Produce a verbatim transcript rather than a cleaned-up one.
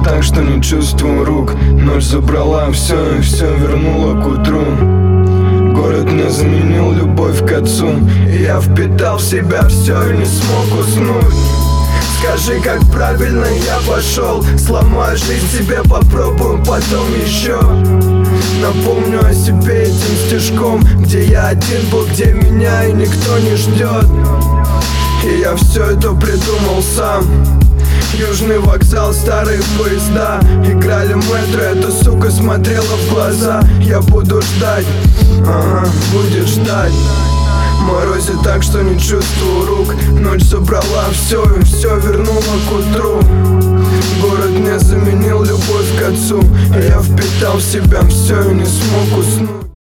так, что не чувствую рук. Ночь забрала все и все вернула к утру. Город мне заменил любовь к отцу, и я впитал в себя все и не смог уснуть. Скажи, как правильно я пошел, сломаю жизнь себе, попробую потом еще. Напомню о себе этим стишком, где я один был, где меня и никто не ждет. И я все это придумал сам. Южный вокзал, старые поезда, играли метро, эта сука смотрела в глаза. Я буду ждать, ага, будешь ждать. Морозе так, что не чувствую рук. Ночь забрала все и все вернула к утру. Город мне заменил любовь к отцу, и я впитал в себя все и не смог уснуть.